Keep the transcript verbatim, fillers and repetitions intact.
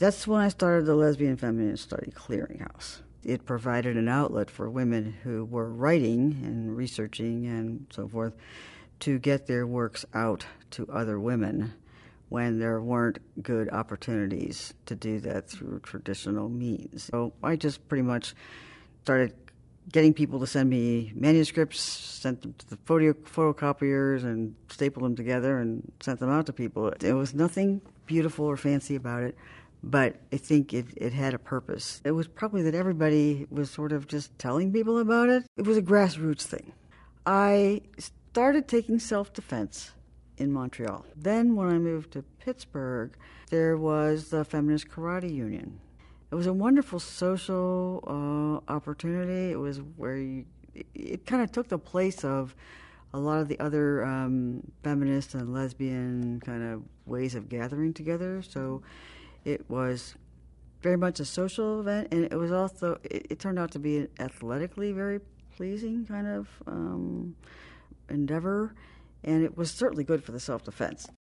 That's when I started the Lesbian Feminist Study Clearinghouse. It provided an outlet for women who were writing and researching and so forth to get their works out to other women when there weren't good opportunities to do that through traditional means. So I just pretty much started getting people to send me manuscripts, sent them to the photo photocopiers and stapled them together and sent them out to people. There was nothing beautiful or fancy about it, but I think it, it had a purpose. It was probably that everybody was sort of just telling people about it. It was a grassroots thing. I started taking self-defense in Montreal. Then when I moved to Pittsburgh, there was the Feminist Karate Union. It was a wonderful social uh, opportunity. It was where you, it, it kind of took the place of a lot of the other um, feminist and lesbian kind of ways of gathering together. So it was very much a social event, and it was also, it, it turned out to be an athletically very pleasing kind of um, endeavor, and it was certainly good for the self-defense.